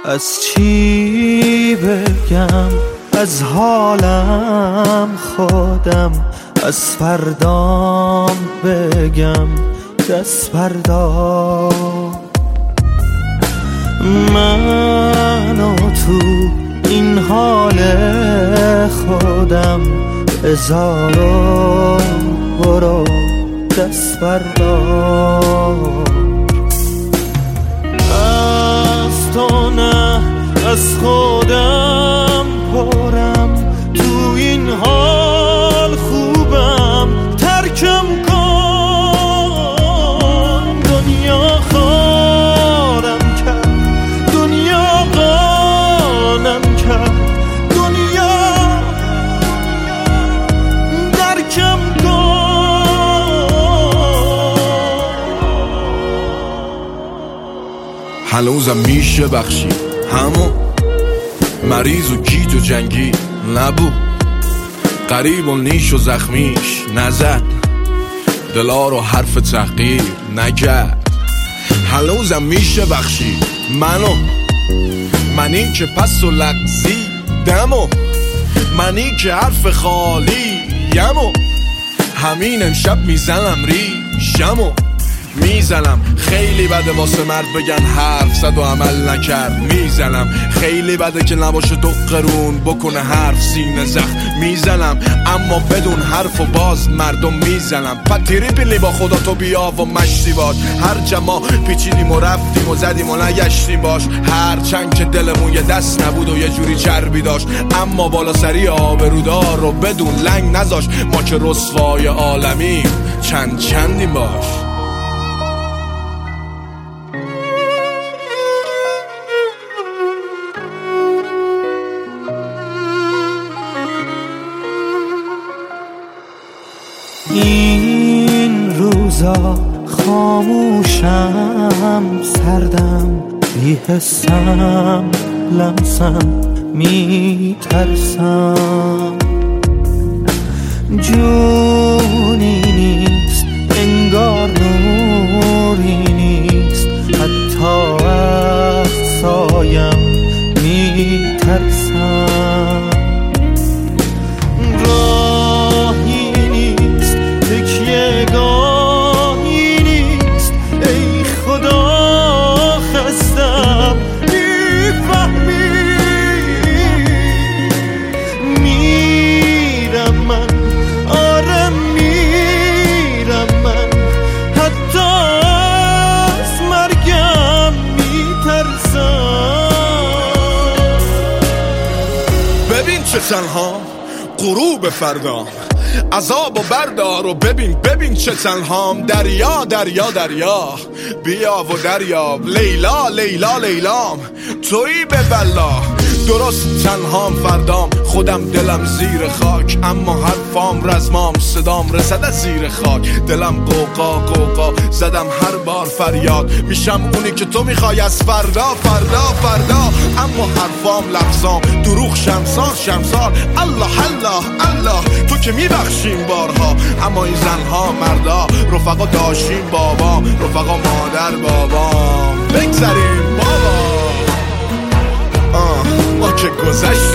از چی بگم، از حالم خودم، از فردام بگم دست بردار. من و تو این حال خودم بذار و برو دست بردار. از تو نه از خودم پرم، تو این حال خوبم ترکم کن. دنیا خارم کرد، دنیا قانم کرد، دنیا درکم کن. هنوزم میشه بخشی همون مریض و گیج و جنگی نبود، قریب و نیش و زخمیش نزد، دلا رو حرف تحقیر نگرد. هنوزم میشه بخشی منی که پس و لغزی دمو، منی که حرف خالی یمو، همین امشب میزنم ریشمو میزنم. خیلی بده واسه مرد بگن حرف زد و عمل نکرد، میزنم. خیلی بده که نباشه دو قرون بکنه حرف سینه زخم، میزنم. اما بدون حرف و باز مردم میزنم. پتیری پیلی با خدا تو بیا و مشتی باش، هر جما پیچیدیم و رفتیم و زدیم و نگشتیم باش. هر چند که دلمون یه دست نبود و یه جوری چربی داشت، اما بالا سری آبرودار رو بدون لنگ نذاش. ما که رسوای عالمیم چندیم باش. این روزا خاموشم، سردم، بی‌حسم، لمسم، میترسم. جونی نیست انگار، نوری نیست حتی از سایم، میترسم. گاهی نیست ای خدا خستم، میفهمی میرم من، آره میرم من، حتی از مرگم میترسم. ببین چه تنها غروب فردا، عذاب و بردار و ببین چه تنهام. دریا دریا دریا بیا و دریاب، لیلا لیلا لیلام تویی به بلا. درست تنهام فردام، خودم دلم زیر خاک، اما حرفام رزمام، صدام رسد از زیر خاک. دلم قوقا قوقا زدم هر بار فریاد، میشم اونی که تو میخوای از فردا فردا فردا. اما حرفام لفظام دروغ شمسار الله الله الله. تو که میبخشیم بارها، اما این زنها مردا رفقا داشتیم بابا، رفقا مادر بابا. بگذاریم بابا ما که گذشت